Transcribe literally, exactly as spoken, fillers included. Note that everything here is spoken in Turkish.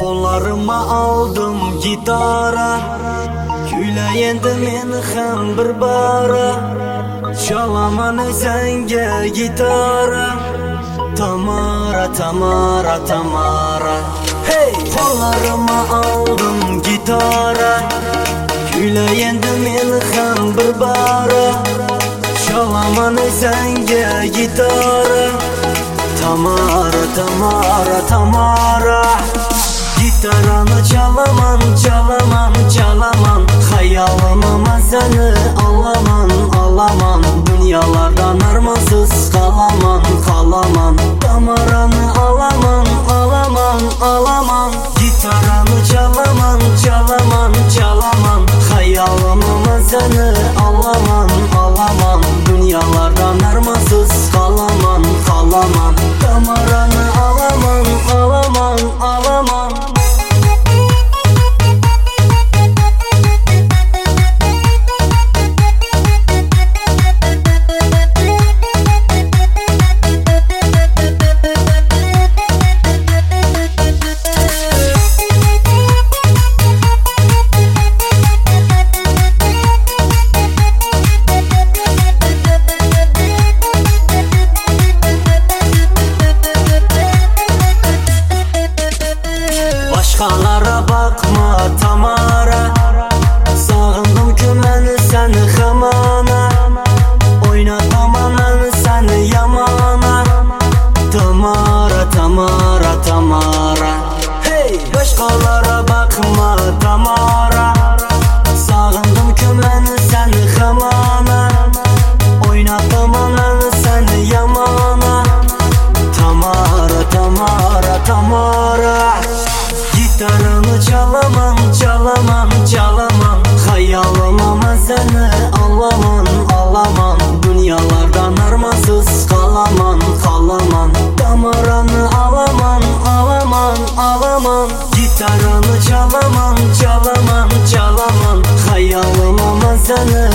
Kollarıma aldım gitara, Küleyendi men ham bir bara. Çalaman senge gitara, Tamara, Tamara, Tamara. Hey! Kollarıma aldım gitara, Küleyendi men ham bir bara. Çalaman senge gitara, Tamara, Tamara, Tamara. Gitaranı çalaman, çalaman, çalaman. Hayalıma seni alaman, alaman. Dünyalardan armasız kalaman, kalaman. Tamaranı alaman, alaman, alaman. Gitaranı çalaman, çalaman, çalaman. Hayalıma seni alaman, alaman. Dünyalardan armasız kalaman, kalaman. Tamaranı alaman, alaman, alaman. Başkalara bakma Tamara, sağındım ki ben seni hamana. Oynatamam ben seni yamana. Tamara, Tamara, Tamara. Hey! Başkalara bakma Tamara, sağındım ki ben seni hamana. Oynatamam ben seni yamana. Tamara, Tamara, Tamara. Gitaranı çalaman, çalaman, çalaman. Hayalıma seni alaman, alaman. Dünyalardan armasız kalaman, kalaman. Tamaranı alaman, alaman, alaman. Gitaranı çalaman, çalaman, çalaman. Hayalıma seni